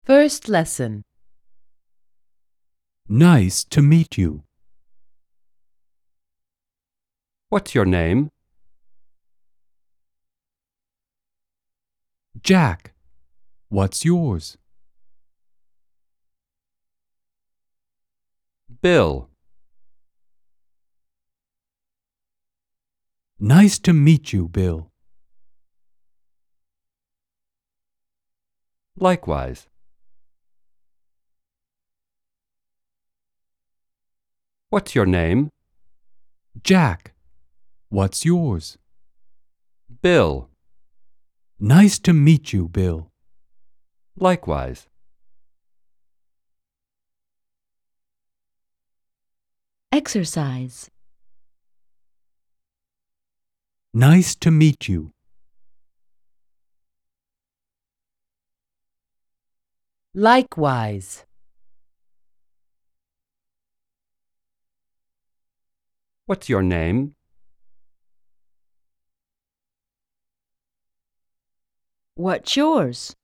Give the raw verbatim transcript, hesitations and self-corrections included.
First lesson. Nice to meet you. What's your name? Jack. What's yours? Bill. Nice to meet you, Bill. Likewise. What's your name? Jack. What's yours? Bill. Nice to meet you, Bill. Likewise. Exercise. Nice to meet you. Likewise. What's your name? What's yours?